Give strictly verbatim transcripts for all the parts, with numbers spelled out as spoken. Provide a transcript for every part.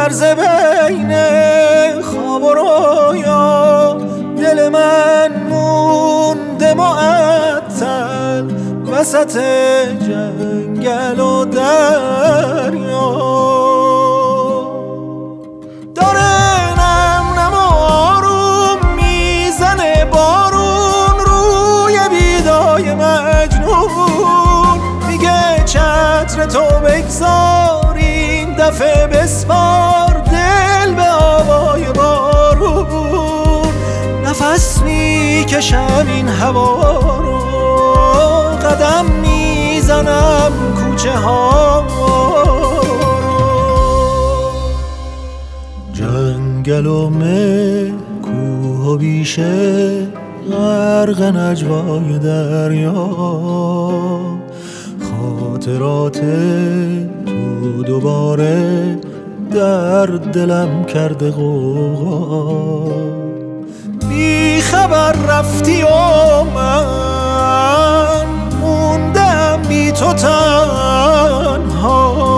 لرزه بین خواب و رویا، دل من مونده معطل وسط جنگل و دریا. داره نم نم آروم میزنه بارون روی بیدای مجنون، میگه چتر تو بگذار این دفعه بسپار دل به آوای بارون. نفس میکشم این هوا رو، قدم میزنم کوچه ها رو. جنگل و مه، کوه و بیشه، غرق نجوای دریا، خاطرات تو دوباره در دلم کرده غوغا. بی خبر رفتی و من موندم بی تو تنها.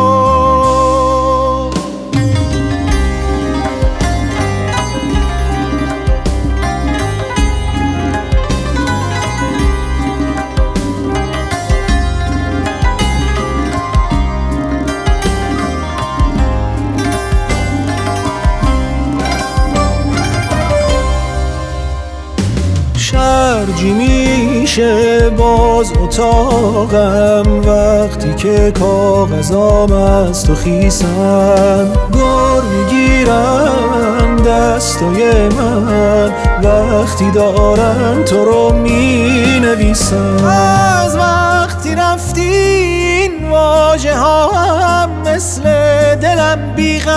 شرجی میشه باز اتاقم وقتی که کاغذام از تو خیسن. بار میگیرن دستای من وقتی دارن تو رو مینویسن. از وقتی رفتی این واژه ها هم مثل دلم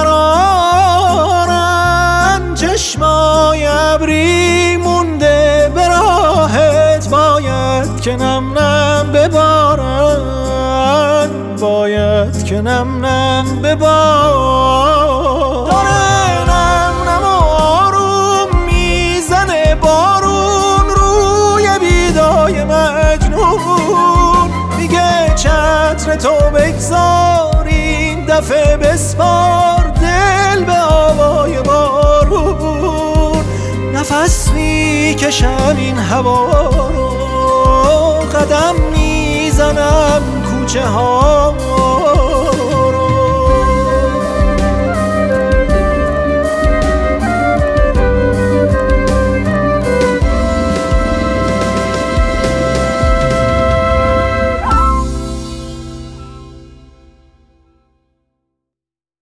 بیقرارن. چشمای ابری مونده به راهت، باید که نم نم ببارن، باید که نم نم ببارن. داره نم نم آروم میزنه بارون روی بیدای مجنون، میگه چتر تو بگذار این دفعه بسپار دل به آوای بارون. نفس میکشم این هوا رو، قدم میزنم کوچه ها